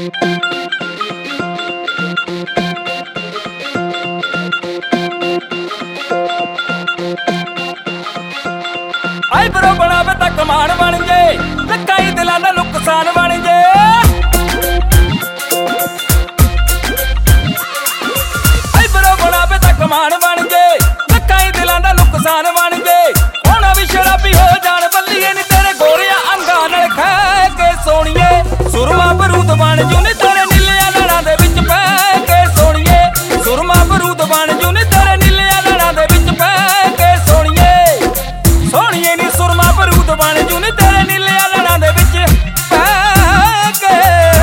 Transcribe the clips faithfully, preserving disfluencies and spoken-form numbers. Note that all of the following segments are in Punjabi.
ਆਈ ਬਰੋ ਬਣਾਵੇ ਤਾਂ ਕਮਾਨ ਬਣ ਜੇ, ਲੱਕਾਈ ਦਿਲਾਂ ਦਾ ਨੁਕਸਾਨ ਬਣ ਜੇ। ਆਈ ਬਰੋ ਬਣਾਵੇ ਤਾਂ ਕਮਾਨ ਬਣ ਜੇ, ਲੱਕਾਈ ਦਿਲਾਂ ਦਾ ਨੁਕਸਾਨ ਬਣ ਜੇ। ਹੁਣ ਵੀ ਸ਼ਰਾਬੀ ਹੋ ਜਾਣ ਬੱਲੀਏ ਨੀ ਤੇਰੇ ਗੋਰਿਆਂ ਅੰਗਾਂ ਨਾਲ ਖਾ ਕੇ ਸੋਣੀਏ। ਸੁਰਮਾ ਬਰੂਦ ਬਣ ਜੂ ਨੀ ਤੇਰੇ ਨੀਲਿਆਂ ਲੜਾਂ ਦੇ ਵਿੱਚ ਪੈ ਕੇ ਸੋਣੀਏ। ਸੁਰਮਾ ਬਰੂਦ ਬਣ ਜੂ ਨੀ ਤੇਰੇ ਨੀਲਿਆਂ ਲੜਾਂ ਦੇ ਵਿੱਚ ਪੈ ਕੇ ਸੋਣੀਏ। ਸੋਣੀਏ ਨੀ ਸੁਰਮਾ ਬਰੂਦ ਬਣ ਜੂ ਨੀ ਤੇਰੇ ਨੀਲਿਆਂ ਲੜਾਂ ਦੇ ਵਿੱਚ ਪੈ ਕੇ।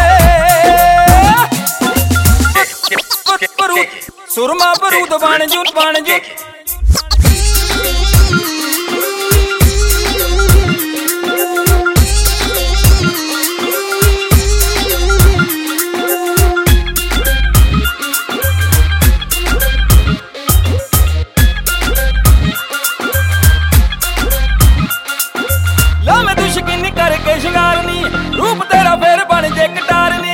ਸੁਰਮਾ ਬਰੂਦ ਬਣ ਜੂ ਬਣ ਜੂ। ਲਾਵੇਂ ਤੂੰ ਸ਼ਕੀਨੀ ਕਰਕੇ ਸ਼ਿੰਗਾਰਨੀ, ਰੂਪ ਤੇਰਾ ਫੇਰ ਬਣ ਜੇ ਕਟਾਰਨੀ।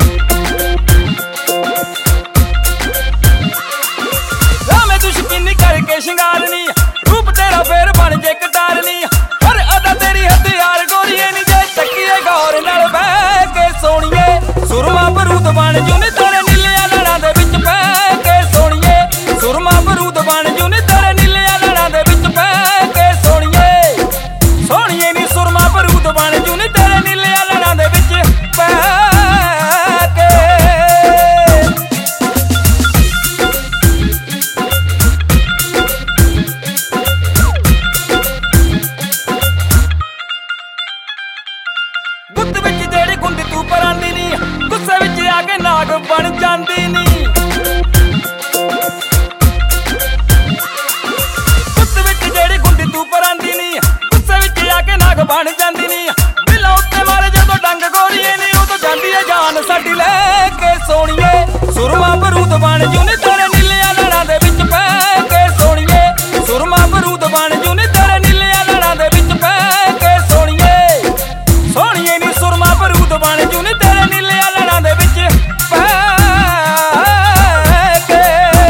ਲਾਵੇਂ ਤੂੰ ਸ਼ਕੀਨੀ ਕਰਕੇ ਸ਼ਿੰਗਾਰਨੀ, ਰੂਪ ਤੇਰਾ ਫੇਰ ਬਣ ਜੇ ਕਟਾਰਨੀ। ਹਰ ਅਦਾ ਤੇਰੀ ਹਥਿਆਰ ਗੋਰੀਏ ਨੀ ਜੇ ਚੱਕੀਏ ਗੌਰ ਨਾਲ ਬਹਿ ਕੇ ਸੋਣੀਏ। ਸੁਰਮਾ ਬਰੂਦ ਬਣ ਜੂ ਨੀ ਤੇਰੇ ਨੀਲਿਆਂ ਲੜਾਂ ਦੇ ਵਿੱਚ ਪੈ ਕੇ ਸੋਣੀਏ। ਸੁਰਮਾ ਬਰੂਦ ਬਣ ਜੂ ਨੀ ਤੇਰੇ ਨੀਲਿਆਂ ਲੜਾਂ ਦੇ ਵਿੱਚ ਪੈ ਕੇ ਸੋਣੀਏ। ਸੋਣੀਏ ਨੀ ਸੁਰਮਾ ਬਰੂਦ ਬਣ ਜੂ ਨੀ ਤੇਰੇ ਨੀਲਿਆਂ ਲੜਾਂ ਦੇ ਵਿੱਚ ਪੈ ਕੇ। ਗੁੱਤ ਵਿੱਚ ਜਿਹੜੀ ਗੁੰਦੀ ਤੂੰ ਪਰਾਂਦੀ ਨੀ, ਗੁੱਸੇ ਵਿੱਚ ਆ ਕੇ ਨਾਗ ਬਣ ਜਾਂਦੀ ਨੀ। ਗੁੱਤ ਵਿੱਚ ਜਿਹੜੀ ਗੁੰਦੀ ਤੂੰ ਪਰਾਂਦੀ ਨੀ, ਗੁੱਸੇ ਵਿੱਚ ਆ ਕੇ ਨਾਗ ਬਣ ਜਾਂਦੀ ਨੀ। ਦਿਲਾਂ ਉੱਤੇ ਮਾਰੇ ਜਦੋਂ ਡੰਗ ਗੋਰੀਏ ਨੀ, ਉਦੋਂ ਜਾਂਦੀ ਏ ਜਾਨ ਸਾਡੀ ਲੈ ਕੇ ਸੋਣੀਏ। ਸੁਰਮਾ ਬਰੂਦ ਬਣ ਜੂ ਨੀ ਤੇਰੇ ਨੀਲਿਆਂ ਲੜਾਂ ਦੇ ਵਿੱਚ ਪੈ ਕੇ ਸੋਣੀਏ। ਸੁਰਮਾ ਬਰੂਦ ਬਣ ਜੂ ਨੀ ਤੇਰੇ ਨੀਲਿਆਂ ਲੜਾਂ ਦੇ ਵਿੱਚ ਪੈ ਕੇ ਸੋਣੀਏ। ਸੋਣੀਏ ਨੀ ਸੁਰਮਾ ਬਰੂਦ ਬਣ ਜੂ ਨੀ ਤੇਰੇ ਨੀਲਿਆਂ ਲੜਾਂ ਦੇ ਵਿੱਚ ਪੈ ਕੇ।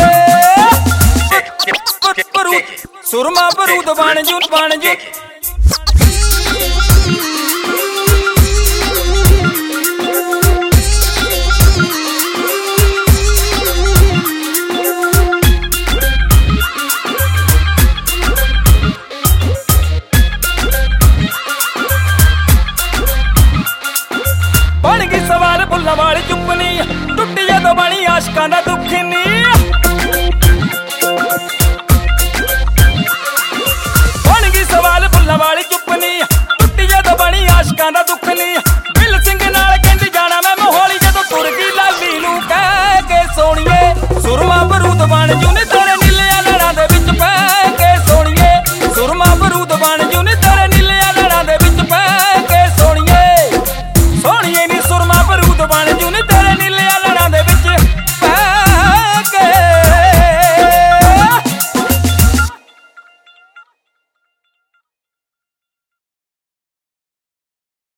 ਸੁਰਮਾ ਬਰੂਦ ਬਣ ਜੂ ਬਣ ਜੂ। ਬਣ ਗਈ ਸਵਾਲ ਬੁੱਲਾਂ ਵਾਲੀ ਚੁੱਪਨੀ, ਟੁੱਟੀ ਜਦੋਂ ਬਣੀ ਆਸ਼ਕਾਂ ਦਾ ਦੁੱਖ ਨੀ।